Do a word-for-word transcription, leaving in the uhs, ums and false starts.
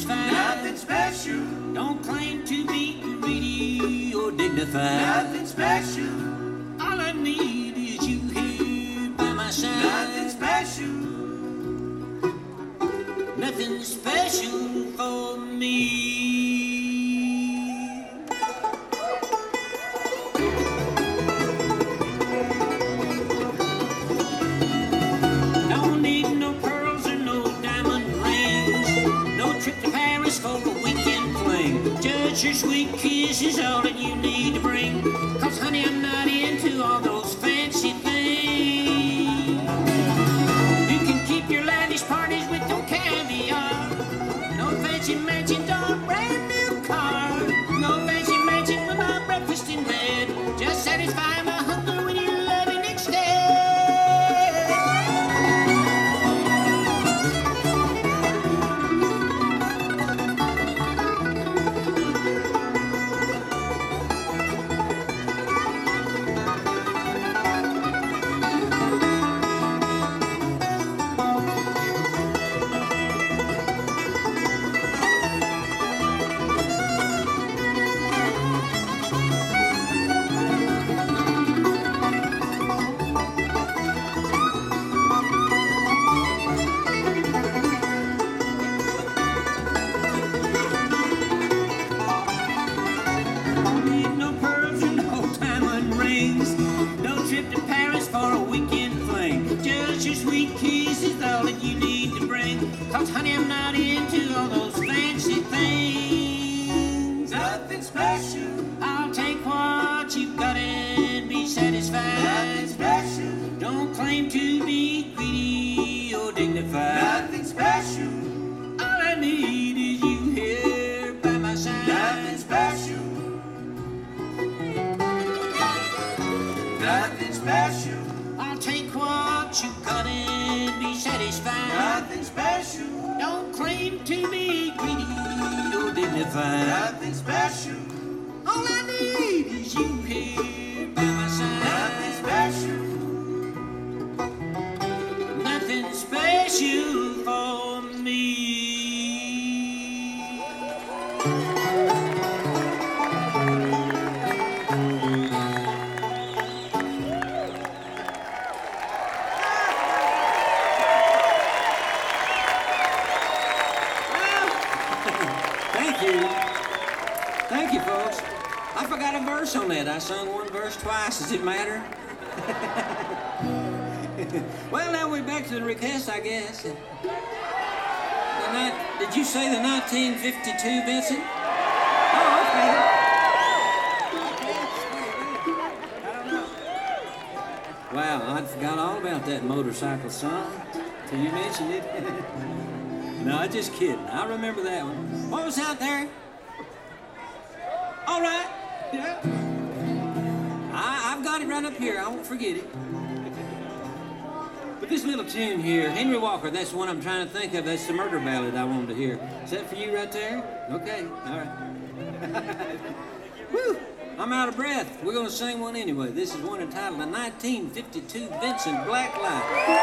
satisfied. Nothing special. Don't claim to be greedy or dignified. Nothing special. All I need is you here by my side. Nothing special. Nothing special for me. Don't need no pearls or no diamond rings. No trip to Paris for a weekend fling. Just your sweet kiss is all that you need to bring. Cause honey, I'm not into all those fancy things. You can keep your lavish parties with no caviar. No fancy mansions or a brand new car. No fancy mansion with my breakfast in bed. Just satisfy my hunger when you're loving instead. Need no pearls or no diamond rings. No trip to Paris for a weekend fling. Just your sweet kiss is all that you need to bring. Cause honey, I'm not into all those fancy things. Nothing special. I'll take what you've got and be satisfied. Nothing special. Don't claim to be greedy or dignified. Nothing special. All I need is you here by my side. Nothing special. Nothing special. I'll take what you got and be satisfied. Nothing special. Don't claim to be greedy or dignified. Nothing special. All I need is you here by my side. Nothing special. Nothing special for me. Thank you. Thank you, folks. I forgot a verse on that. I sung one verse twice. Does it matter? Well, now we're back to the request, I guess. The ni- Did you say the nineteen fifty-two, Vincent? Oh, okay. Wow, I forgot all about that motorcycle song till you mentioned it. No, I'm just kidding. I remember that one. What was out there? All right. Yeah. I, I've got it right up here. I won't forget it. But this little tune here, Henry Walker, that's the one I'm trying to think of. That's the murder ballad I wanted to hear. Is that for you right there? Okay. All right. Woo! I'm out of breath. We're going to sing one anyway. This is one entitled The nineteen fifty-two Vincent Blacklight.